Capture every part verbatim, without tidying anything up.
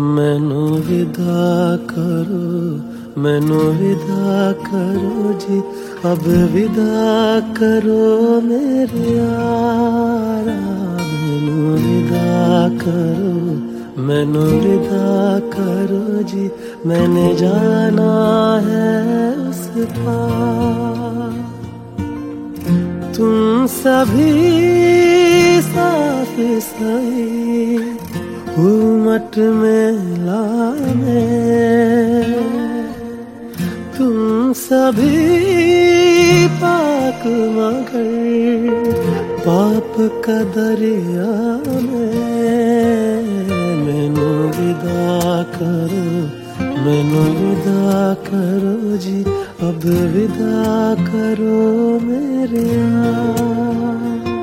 मैनू विदा करो, मैनू विदा करो जी, अब विदा करो मेरे यारा। मैनू विदा करो, मैनू विदा करो जी, मैंने जाना है उस पार। तुम सभी साफ सही घूमट में लाने, तुम सभी पाक मगर पाप का दरिया में। मैनू विदा करो, मैनू विदा करो जी, अब विदा करो मेरे यार।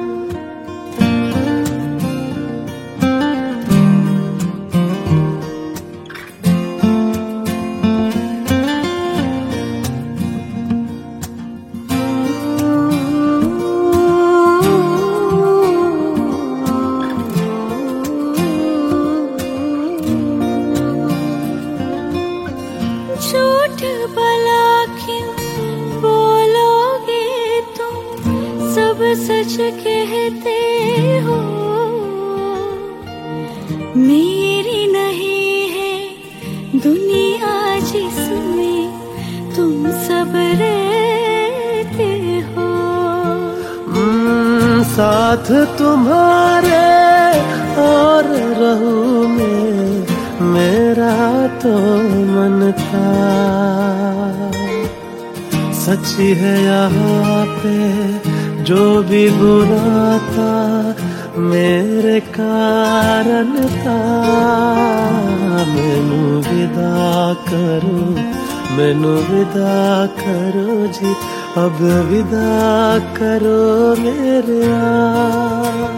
झूठ भला क्यों बोलोगे तुम, सब सच कहते हो। मेरी नहीं है दुनिया जिसमें तुम सब रहते हो। साथ तुम्हारे और रहूं मैं, मेरा तो मन था। सच्ची है यहाँ पे जो भी बुरा था, मेरे कारण था। मैनू विदा करो, मैनू विदा करो जी, अब विदा करो मेरे यार।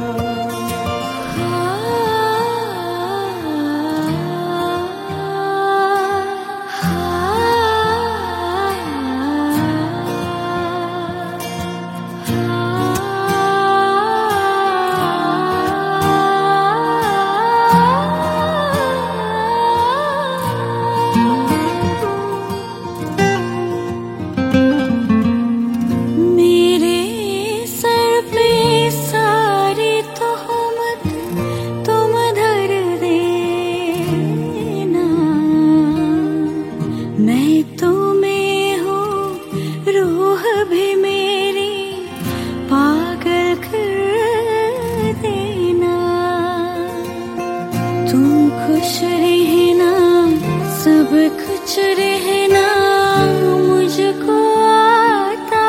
खुश रहना, सब कुछ रहना मुझको आता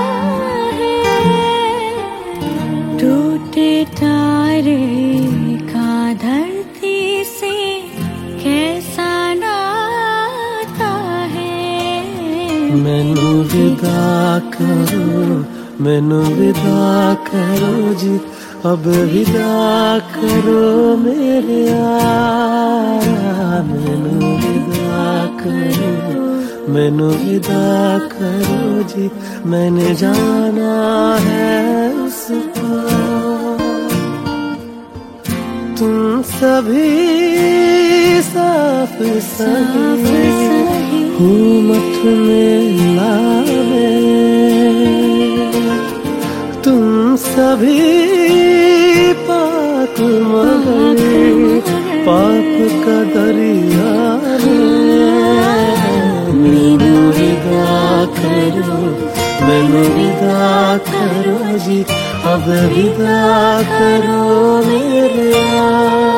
है। टूटे तारे का धरती से कैसा नाता है। मैनू विदा करो, मैनू विदा करो जी, अब विदा करो मेरे यार। मैनू विदा करो, मैनू विदा करो जी, मैंने जाना है उस पार। तुम सभी साफ सही घूमट में लावे, तुम सभी पाक मगर पाप का दरिया में। मैनू विदा करो, मैनू विदा करो जी, अब विदा करो मेरे यार।